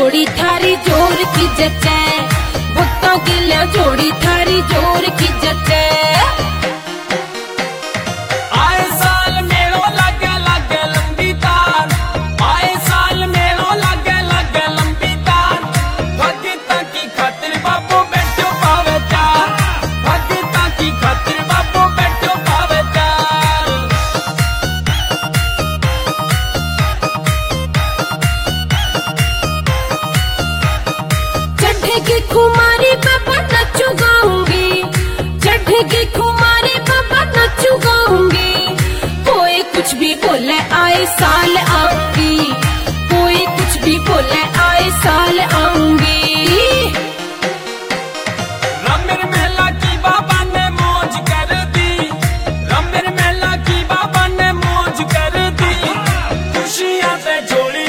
जोड़ी थारी जोर की जचे, भक्तों के लिए जोड़ी थारी जोर की जचे। आए साल मेलो लगे लगे लंबी तार, आए साल मेलो लगे लगे लंबी तार। भगता की खातिर बाबू बैठो पावे चार, भगता की खातिर बाबू बैठो पावे चार। चढ़ेगी खुमारी बाबा नचू गाऊंगी, चढ़ेगी खुमारी बाबा नचू गाऊंगी। कोई कुछ भी बोले आए साल आऊंगी, कोई कुछ भी बोले आए साल आऊंगी। रमेर मेला की बाबा ने मौज कर दी, रमेर मेला की बाबा ने मौज कर दी। खुशियां से झोली